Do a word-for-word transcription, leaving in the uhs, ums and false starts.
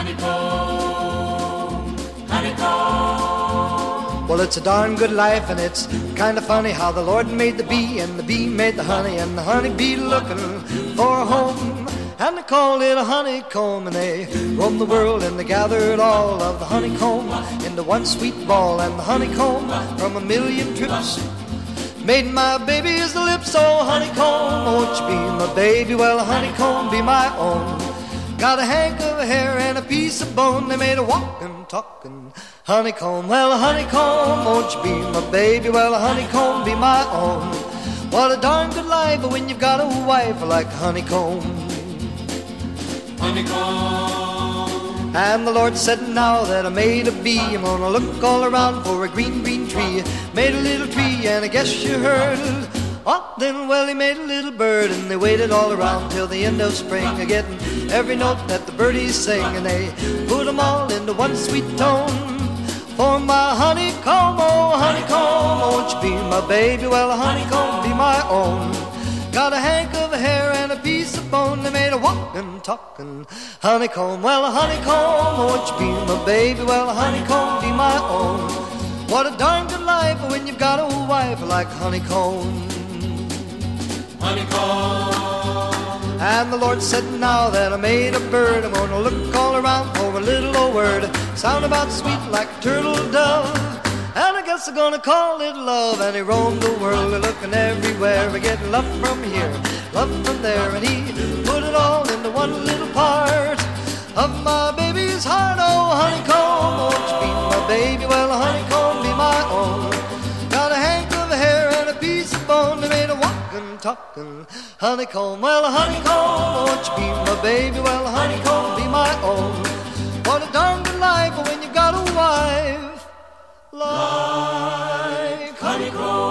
honeycomb, honeycomb. Well, it's a darn good life, and it's kind of funny how the Lord made the bee, and the bee made the honey, and the honey bee looking for a home. And they called it a honeycomb, and they roamed the world, and they gathered all of the honeycomb into one sweet ball. And the honeycomb from a million trips made my baby's lips. Oh, honeycomb, won't you be my baby? Well, honeycomb, be my own. Got a hank of hair and a piece of bone. They made a walking, talking honeycomb. Well, honeycomb, won't you be my baby? Well, honeycomb, be my own. What a darn good life when you've got a wife like honeycomb. Honeycomb. And the Lord said, now that I made a bee, I'm gonna look all around for a green, green tree. Made a little tree, and I guess you heard. Oh, then, well, he made a little bird, and they waited all around till the end of spring, a-getting every note that the birdies sing, and they put them all into one sweet tone. For my honeycomb, oh, honeycomb, won't you be my baby? Well, honeycomb, be my own. Got a hank of hair and a piece of bone. They made a walking, talking honeycomb. Well, honeycomb, won't you be my baby? Well, honeycomb, be my own. What a darn good life when you've got a wife like honeycomb. Honeycomb. And the Lord said, now that I made a bird, I'm gonna look all around for a little old word. Sound about sweet like a turtle dove. And I guess I'm gonna call it love. And he roamed the world, looking everywhere, getting love from here, love from there. And he put it all into one little part of my baby's heart. Oh, honeycomb, won't you be my baby? Well, honeycomb, be my own. Got a hank of hair and a piece of bone. They made a walking, talking honeycomb. Well, honeycomb, won't you be my baby? Well, honeycomb, be my own. What a darn good life when you've got a wife like honeycomb.